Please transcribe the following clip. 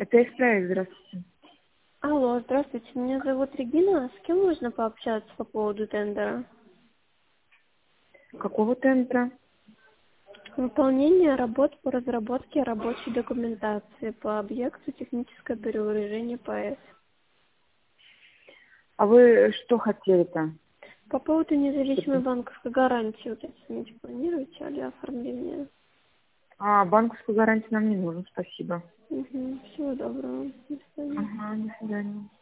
Это Экспроект, здравствуйте. Алло, здравствуйте, меня зовут Регина. С кем можно пообщаться по поводу тендера? Какого тендера? Выполнение работ по разработке рабочей документации по объекту техническое перевооружение ПАЭС. А вы что хотели-то? По поводу независимой банковской гарантии, вот это планируете, или оформление? Банковскую гарантию нам не нужно, спасибо. Угу. Всего доброго. До свидания. Ага, до свидания.